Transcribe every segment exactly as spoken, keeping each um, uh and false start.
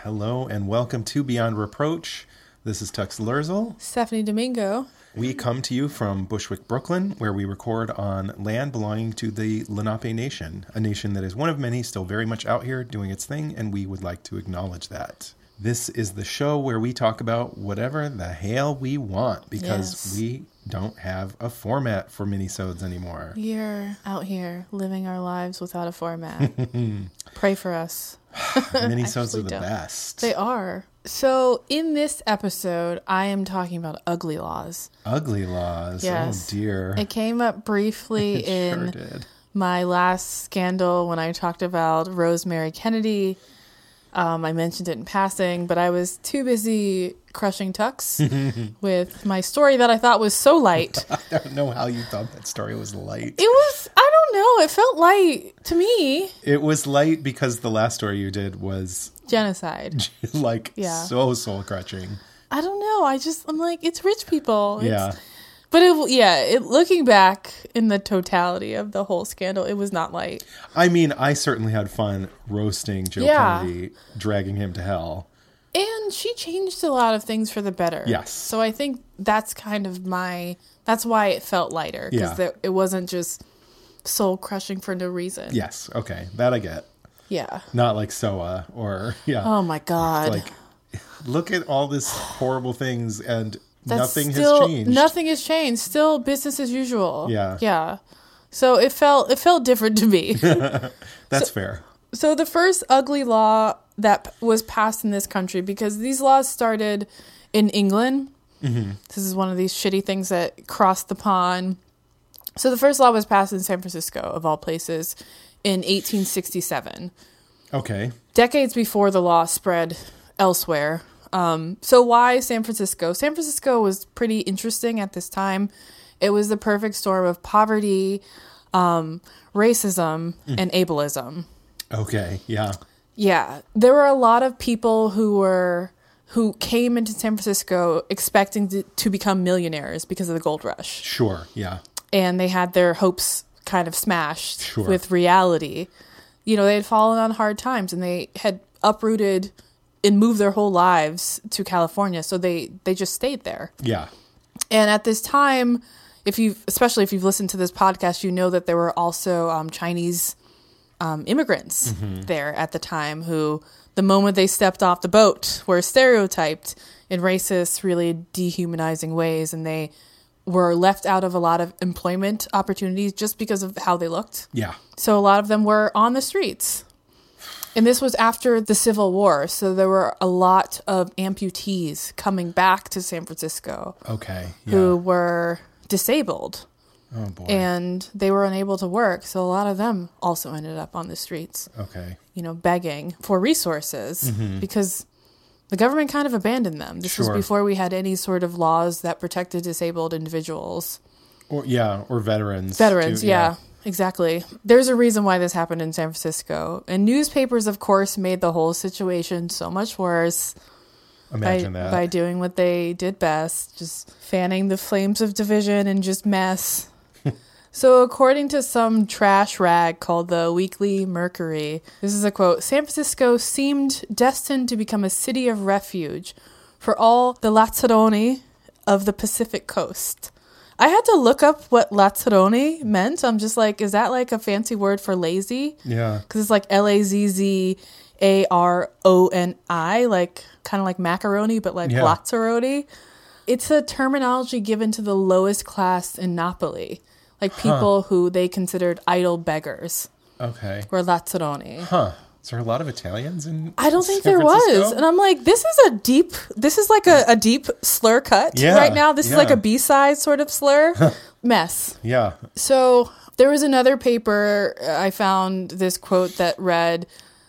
Hello and welcome to Beyond Reproach. This is Tux Lerzel. Stephanie Domingo. We come to you from Bushwick, Brooklyn, where we record on land belonging to the Lenape Nation, a nation that is one of many still very much out here doing its thing, and we would like to acknowledge that. This is the show where we talk about whatever the hell we want, because yes. we don't have a format for minisodes anymore. We're out here living our lives without a format. Pray for us. Minisodes are the don't. best. They are. So in this episode, I am talking about ugly laws. Ugly laws? Yes. Oh, dear. It came up briefly it in sure did. my last scandal when I talked about Rosemary Kennedy. Um, I mentioned it in passing, but I was too busy crushing Tux with my story that I thought was so light. I don't know how you thought that story was light. It was, I don't know, it felt light to me. It was light because the last story you did was... genocide. like, yeah. so soul-crushing. I don't know, I just, I'm like, it's rich people. It's, yeah. But it, yeah, it, looking back in the totality of the whole scandal, it was not light. I mean, I certainly had fun roasting Joe yeah. Kennedy, dragging him to hell. And she changed a lot of things for the better. Yes. So I think that's kind of my, that's why it felt lighter. Because yeah. it wasn't just soul crushing for no reason. Yes. Okay. That I get. Yeah. Not like S O A or, yeah. Oh my God. Like, look at all this horrible things and... That's nothing still, has changed. Nothing has changed. Still business as usual. Yeah. Yeah. So it felt it felt different to me. That's so, fair. So the first ugly law that was passed in this country, because these laws started in England. Mm-hmm. This is one of these shitty things that crossed the pond. So the first law was passed in San Francisco, of all places, in eighteen sixty-seven. Okay. Decades before the law spread elsewhere. Um, so why San Francisco? San Francisco was pretty interesting at this time. It was the perfect storm of poverty, um, racism, mm. and ableism. Okay, yeah. Yeah. There were a lot of people who were who came into San Francisco expecting to, to become millionaires because of the gold rush. Sure, yeah. And they had their hopes kind of smashed sure. with reality. You know, they had fallen on hard times and they had uprooted and moved their whole lives to California. So they, they just stayed there. Yeah. And at this time, if you've, especially if you've listened to this podcast, you know that there were also um, Chinese um, immigrants mm-hmm. there at the time who, the moment they stepped off the boat, were stereotyped in racist, really dehumanizing ways. And they were left out of a lot of employment opportunities just because of how they looked. Yeah. So a lot of them were on the streets. And this was after the Civil War, so there were a lot of amputees coming back to San Francisco. Okay, yeah. Who were disabled. Oh, boy. And they were unable to work, so a lot of them also ended up on the streets. Okay. You know, begging for resources mm-hmm. because the government kind of abandoned them. This sure. was before we had any sort of laws that protected disabled individuals. Or yeah, or veterans. Veterans, too, yeah. yeah. Exactly. There's a reason why this happened in San Francisco. And newspapers, of course, made the whole situation so much worse. Imagine by, that. By doing what they did best, just fanning the flames of division and just mess. So according to some trash rag called the Weekly Mercury, this is a quote, San Francisco seemed destined to become a city of refuge for all the Lazzaroni of the Pacific coast. I had to look up what Lazzaroni meant. I'm just like, is that like a fancy word for lazy? Yeah. Because it's like L A Z Z A R O N I, like kind of like macaroni, but like yeah. Lazzaroni. It's a terminology given to the lowest class in Napoli, like people huh. who they considered idle beggars. Okay. Were Lazzaroni. Huh. Is there a lot of Italians in I don't think San there Francisco? was. And I'm like, this is a deep, this is like a, a deep slur cut yeah, right now. This yeah. is like a B-side sort of slur. Mess. Yeah. So there was another paper, I found this quote that read,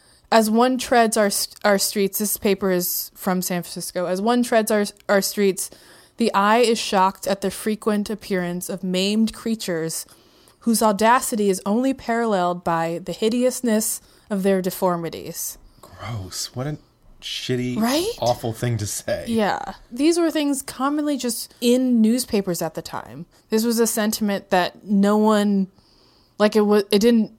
as one treads our our streets, this paper is from San Francisco, as one treads our, our streets, the eye is shocked at the frequent appearance of maimed creatures whose audacity is only paralleled by the hideousness of their deformities. Gross. What a shitty, right? awful thing to say. Yeah. These were things commonly just in newspapers at the time. This was a sentiment that no one, like it was, it didn't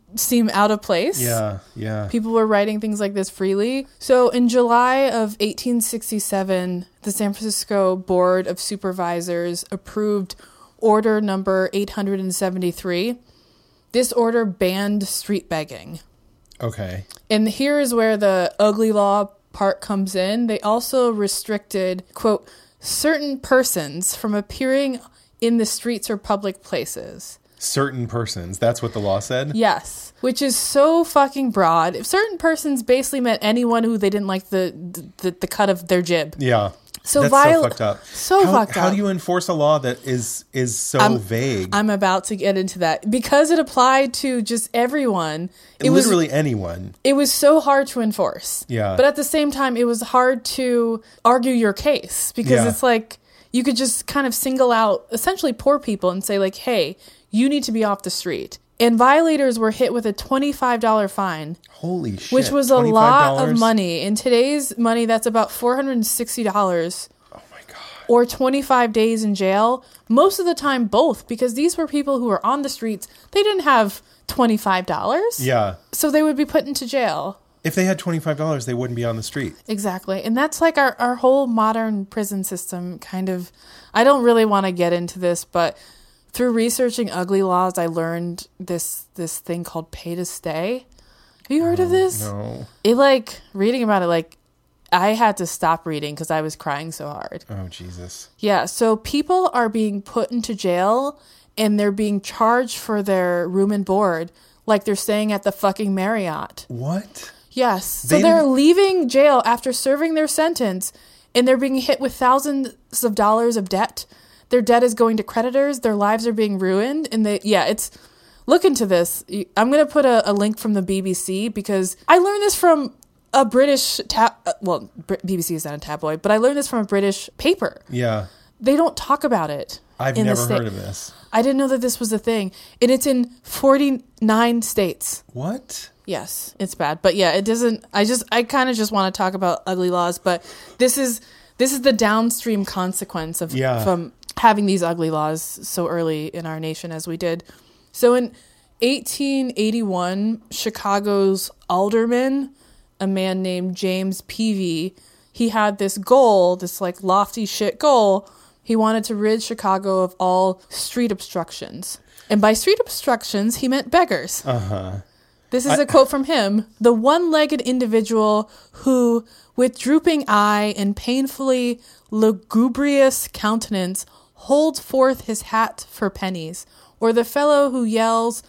seem out of place. Yeah, yeah. People were writing things like this freely. So in July of eighteen sixty-seven, the San Francisco Board of Supervisors approved order number eight hundred seventy-three. This order banned street begging. Okay. And here is where the ugly law part comes in. They also restricted, quote, certain persons from appearing in the streets or public places. Certain persons. That's what the law said? Yes. Which is so fucking broad. If certain persons basically meant anyone who they didn't like the the, the cut of their jib. Yeah. So That's viol- so fucked up. So how, fucked how up. do you enforce a law that is is so I'm, vague? I'm about to get into that. Because it applied to just everyone. It Literally was, anyone. It was so hard to enforce. Yeah. But at the same time, it was hard to argue your case. Because Yeah. it's like, you could just kind of single out essentially poor people and say like, hey, you need to be off the street. And violators were hit with a twenty-five dollars fine. Holy shit. Which was a lot of money. In today's money, that's about four hundred sixty dollars. Oh my God. Or twenty-five days in jail. Most of the time, both. Because these were people who were on the streets. They didn't have twenty-five dollars. Yeah. So they would be put into jail. If they had twenty-five dollars, they wouldn't be on the street. Exactly. And that's like our, our whole modern prison system kind of... I don't really want to get into this, but... Through researching ugly laws, I learned this this thing called pay to stay. Have you heard oh, of this? No. It like reading about it, like I had to stop reading because I was crying so hard. Oh, Jesus. Yeah. So people are being put into jail and they're being charged for their room and board like they're staying at the fucking Marriott. What? Yes. So They they're didn't- leaving jail after serving their sentence and they're being hit with thousands of dollars of debt. Their debt is going to creditors. Their lives are being ruined. And they, yeah, it's, look into this. I'm going to put a, a link from the B B C because I learned this from a British, tab, well, B B C is not a tabloid, but I learned this from a British paper. Yeah. They don't talk about it. I've in the never sta- heard of this. I didn't know that this was a thing. And it's in forty-nine states. What? Yes, it's bad. But yeah, it doesn't, I just, I kind of just want to talk about ugly laws, but this is, this is the downstream consequence of, Yeah. from having these ugly laws so early in our nation as we did. So in eighteen eighty-one, Chicago's alderman, a man named James Peavy, he had this goal, this like lofty shit goal. He wanted to rid Chicago of all street obstructions. And by street obstructions, he meant beggars. Uh-huh. This is I- a quote from him. The one-legged individual who, with drooping eye and painfully lugubrious countenance, holds forth his hat for pennies. Or the fellow who yells,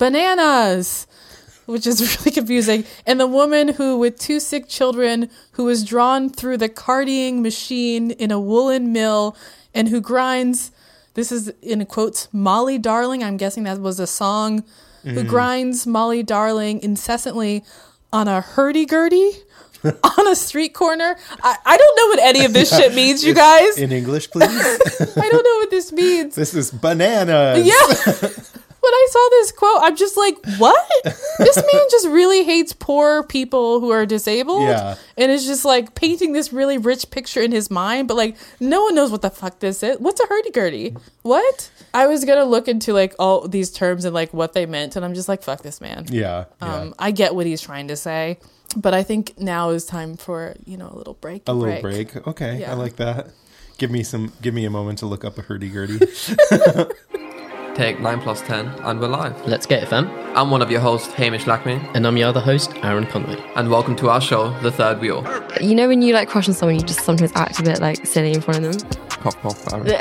bananas, which is really confusing. And the woman who, with two sick children, who is drawn through the cardying machine in a woolen mill and who grinds, this is in quotes, Molly Darling, I'm guessing that was a song, mm-hmm. who grinds Molly Darling incessantly on a hurdy-gurdy on a street corner. I, I don't know what any of this shit means, you guys. In English, please. I don't know what this means. This is bananas. Yeah. When I saw this quote, I'm just like, what? This man just really hates poor people who are disabled. Yeah. And is just like painting this really rich picture in his mind. But like, no one knows what the fuck this is. What's a hurdy-gurdy? What? I was going to look into like all these terms and like what they meant. And I'm just like, fuck this man. Yeah. yeah. Um, I get what he's trying to say. But I think now is time for, you know, a little break. A little break. Okay. Yeah. I like that. Give me some, give me a moment to look up a hurdy-gurdy. Take nine plus ten, and we're live. Let's get it, fam. I'm one of your hosts, Hamish Lackman, And I'm your other host, Aaron Conway. and welcome to our show, The Third Wheel. You know when you like crush on someone, you just sometimes act a bit like silly in front of them? Cough, cough, Aaron.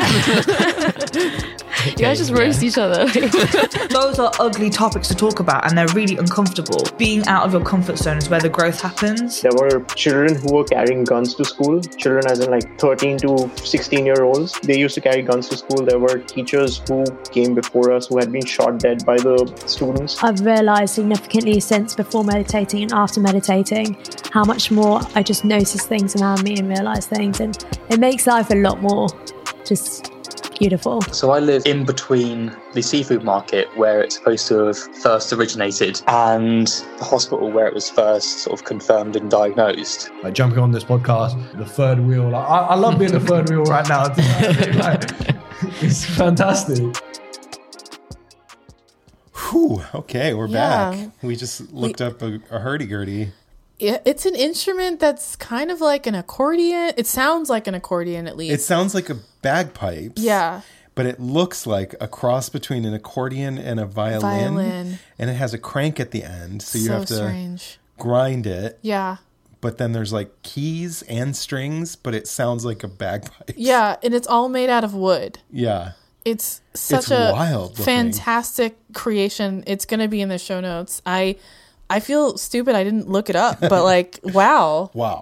You guys just roast each other. Those are ugly topics to talk about and they're really uncomfortable. Being out of your comfort zone is where the growth happens. There were children who were carrying guns to school. Children as in like thirteen to sixteen year olds. They used to carry guns to school. There were teachers who came before us who had been shot dead by the students. I've realised significantly since before meditating and after meditating how much more I just notice things around me and realise things, and it makes life a lot more just beautiful. So I live in between the seafood market where it's supposed to have first originated and the hospital where it was first sort of confirmed and diagnosed. Like jumping on this podcast, the third wheel. Like, I, I love being the third wheel right now. Like, it's fantastic. Whew, okay, we're Yeah. back. We just looked up a, a hurdy-gurdy. It, it's an instrument that's kind of like an accordion. It sounds like an accordion, at least. It sounds like a bagpipes. Yeah. But it looks like a cross between an accordion and a violin. Violin. And it has a crank at the end. So you So have to strange. grind it. Yeah. But then there's like keys and strings, but it sounds like a bagpipe. Yeah, and it's all made out of wood. Yeah. It's such It's a wild looking. fantastic creation. It's going to be in the show notes. I I feel stupid I didn't look it up, but like, wow. Wow.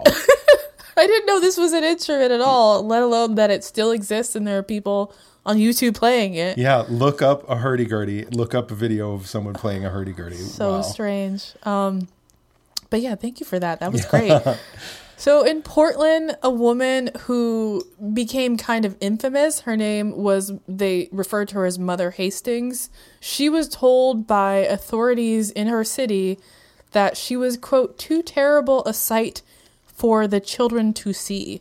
I didn't know this was an instrument at all, let alone that it still exists and there are people on YouTube playing it. Yeah, look up a hurdy-gurdy. Look up a video of someone playing a hurdy-gurdy. So wow. strange. Um, but yeah, thank you for that. That was great. So in Portland, a woman who became kind of infamous, her name was, they referred to her as Mother Hastings. She was told by authorities in her city that she was, quote, too terrible a sight for the children to see.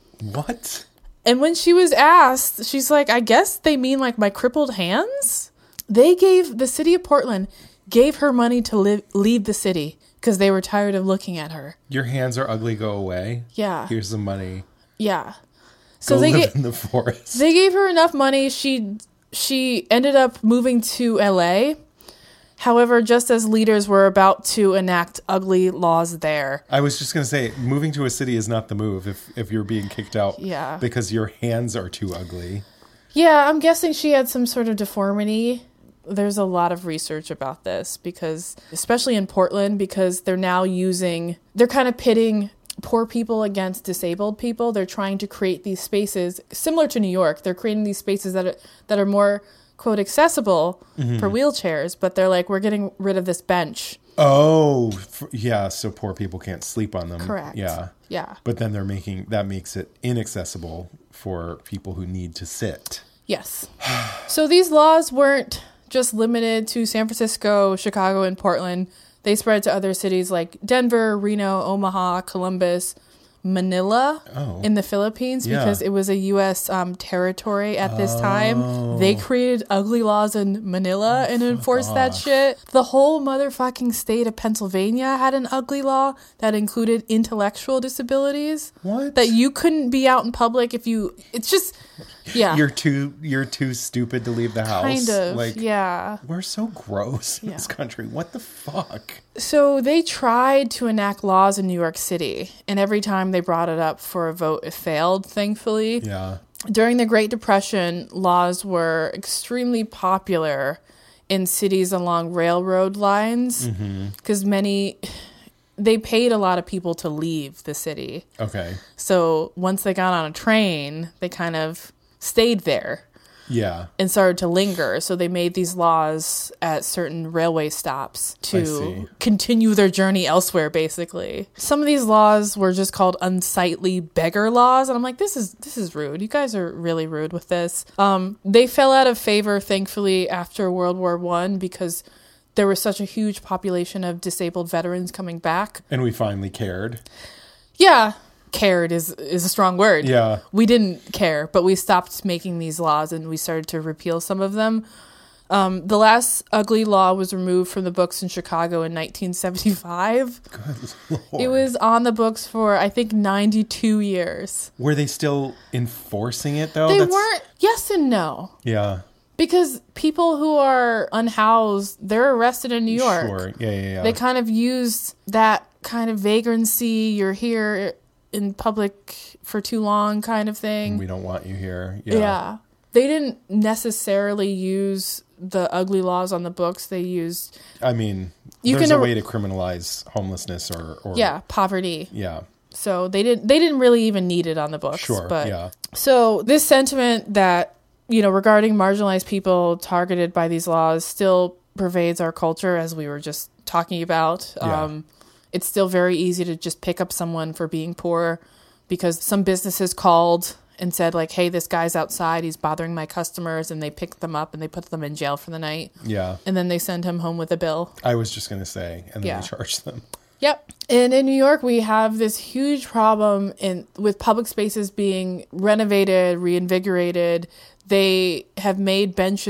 What? And when she was asked, she's like, I guess they mean like my crippled hands? They gave, the city of Portland gave her money to live, leave the city because they were tired of looking at her. Your hands are ugly, go away. Yeah. Here's the money. Yeah. So Go they live ga- in the forest. They gave her enough money. She she ended up moving to L A. However, just as leaders were about to enact ugly laws there. I was just going to say, moving to a city is not the move if, if you're being kicked out Yeah. because your hands are too ugly. Yeah, I'm guessing she had some sort of deformity. There's a lot of research about this because, especially in Portland, because they're now using, they're kind of pitting poor people against disabled people. They're trying to create these spaces similar to New York. They're creating these spaces that are, that are more, quote, accessible Mhm. for wheelchairs, but they're like, we're getting rid of this bench. Oh, f- yeah. So poor people can't sleep on them. Correct. Yeah. Yeah. But then they're making, that makes it inaccessible for people who need to sit. Yes. So these laws weren't just limited to San Francisco, Chicago, and Portland. They spread to other cities like Denver, Reno, Omaha, Columbus, Manila Oh. in the Philippines Yeah. because it was a U S um, territory at this time. Oh. They created ugly laws in Manila and enforced that off. shit. The whole motherfucking state of Pennsylvania had an ugly law that included intellectual disabilities. What? That you couldn't be out in public if you... It's just... Yeah. You're too you're too stupid to leave the house. Kind of, Like, yeah. We're so gross in Yeah. this country. What the fuck? So they tried to enact laws in New York City, and every time they brought it up for a vote, it failed, thankfully. Yeah. During the Great Depression, laws were extremely popular in cities along railroad lines Mhm. because many, they paid a lot of people to leave the city. Okay. So once they got on a train, they kind of stayed there Yeah. and started to linger. So they made these laws at certain railway stops I see. to continue their journey elsewhere, basically. Some of these laws were just called unsightly beggar laws. And I'm like, this is this is rude. You guys are really rude with this. Um, they fell out of favor, thankfully, after World War One because there was such a huge population of disabled veterans coming back. And we finally cared. Yeah. Cared is is a strong word. Yeah. We didn't care, but we stopped making these laws and we started to repeal some of them. Um, the last ugly law was removed from the books in Chicago in nineteen seventy-five. Good Lord. It was on the books for, I think, ninety-two years. Were they still enforcing it though? they That's- weren't, yes and no. Yeah. Because people who are unhoused, they're arrested in New York. Sure. Yeah, yeah, yeah. They kind of used that kind of vagrancy, you're here in public for too long kind of thing. We don't want you here. Yeah. Yeah. They didn't necessarily use the ugly laws on the books. They used, I mean, You there's can a ar- way to criminalize homelessness or, or yeah, poverty. Yeah. So they didn't they didn't really even need it on the books. Sure. But Yeah. so this sentiment that, you know, regarding marginalized people targeted by these laws still pervades our culture, as we were just talking about. Yeah. Um, it's still very easy to just pick up someone for being poor because some businesses called and said, like, hey, this guy's outside, he's bothering my customers, and they pick them up and they put them in jail for the night. Yeah. And then they send him home with a bill. I was just going to say, and then Yeah. they charge them. Yep. And in New York, we have this huge problem in with public spaces being renovated, reinvigorated. They have made benches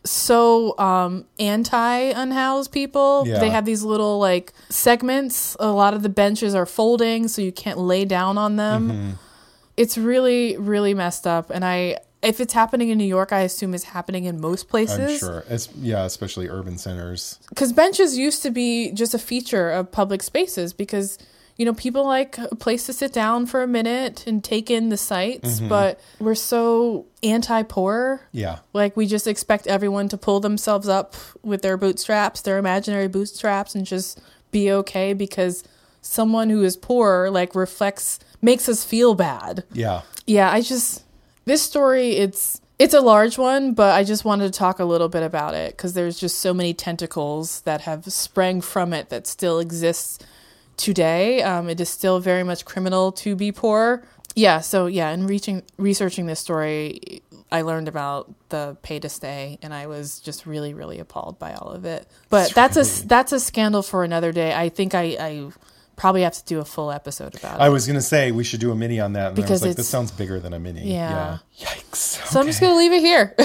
so um, anti-unhoused people. Yeah. They have these little like segments. A lot of the benches are folding, so you can't lay down on them. Mm-hmm. It's really, really messed up. And I, if it's happening in New York, I assume it's happening in most places. I'm sure. It's, yeah, especially urban centers. Because benches used to be just a feature of public spaces because, you know, people like a place to sit down for a minute and take in the sights, Mm-hmm. but we're so anti-poor. Yeah. Like, we just expect everyone to pull themselves up with their bootstraps, their imaginary bootstraps, and just be okay because someone who is poor, like, reflects, makes us feel bad. Yeah. Yeah, I just... This story, it's it's a large one, but I just wanted to talk a little bit about it because there's just so many tentacles that have sprang from it that still exists today. Um, it is still very much criminal to be poor. Yeah, so yeah, in reaching, researching this story, I learned about the pay to stay, and I was just really, really appalled by all of it. But that's, that's a that's a scandal for another day. I think I... I probably have to do a full episode about it. I was going to say we should do a mini on that. And Because I was like, it's- this sounds bigger than a mini. Yeah. Yeah. Yikes. So I'm just going to leave it here.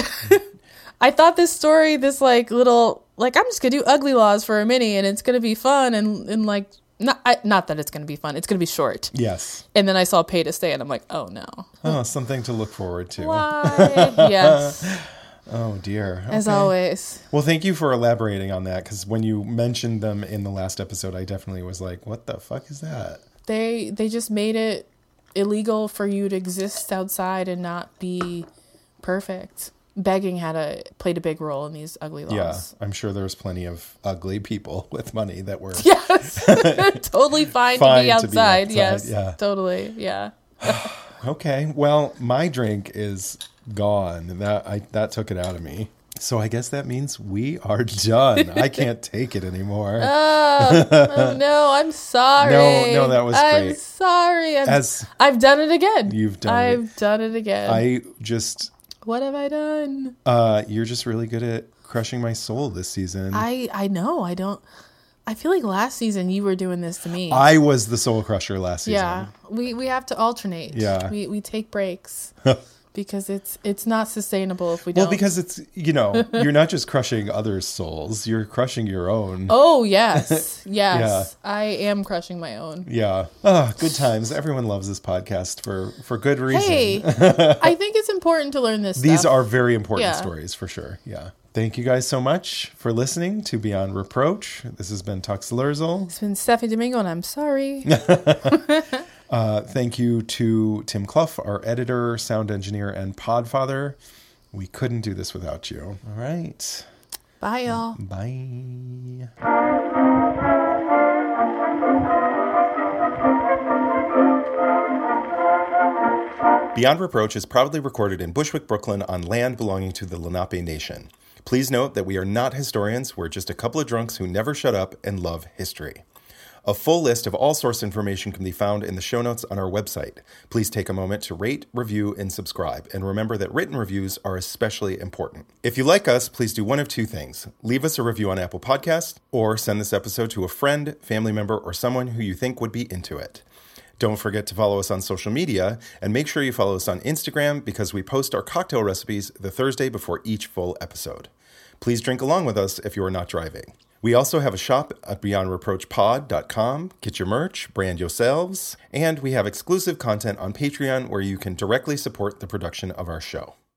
I thought this story, this like little, like I'm just going to do Ugly Laws for a mini and it's going to be fun and, and like, not I, not that it's going to be fun. It's going to be short. Yes. And then I saw Pay to Stay and I'm like, oh no. Oh, something to look forward to. Why? Yes. Oh, dear. As Okay. always. Well, thank you for elaborating on that because when you mentioned them in the last episode, I definitely was like, what the fuck is that? They they just made it illegal for you to exist outside and not be perfect. Begging had a played a big role in these ugly laws. Yeah, I'm sure there's plenty of ugly people with money that were Yes. Totally fine, Fine to be to outside. be outside, Yes. yeah. Totally. Yeah. Okay. Well, my drink is gone. That I that took it out of me. So I guess that means we are done. I can't take it anymore. Oh, oh no, I'm sorry. No, no, that was I'm great. sorry. I'm, As I've done it again. You've done I've it. done it again. I just what have I done? uh you're just really good at crushing my soul this season. I I know. I don't. I feel like last season you were doing this to me. I was the soul crusher last season. Yeah, we we have to alternate. Yeah. we we take breaks because it's it's not sustainable if we Well, don't. because it's, you know, you're not just crushing others' souls, you're crushing your own. Oh yes, yes, Yeah. I am crushing my own. Yeah. Oh, good times. Everyone loves this podcast for, for good reason. Hey, I think it's important to learn this. These stuff. are very important Yeah. stories for sure. Yeah. Thank you guys so much for listening to Beyond Reproach. This has been Tux Lerzel. It's been Stephanie Domingo, and I'm sorry. Uh, thank you to Tim Clough, our editor, sound engineer, and podfather. We couldn't do this without you. All right. Bye, y'all. Bye. Beyond Reproach is proudly recorded in Bushwick, Brooklyn on land belonging to the Lenape Nation. Please note that we are not historians, we're just a couple of drunks who never shut up and love history. A full list of all source information can be found in the show notes on our website. Please take a moment to rate, review, and subscribe. And remember that written reviews are especially important. If you like us, please do one of two things. Leave us a review on Apple Podcasts, or send this episode to a friend, family member, or someone who you think would be into it. Don't forget to follow us on social media, and make sure you follow us on Instagram because we post our cocktail recipes the Thursday before each full episode. Please drink along with us if you are not driving. We also have a shop at beyond reproach pod dot com. Get your merch, brand yourselves, and we have exclusive content on Patreon where you can directly support the production of our show.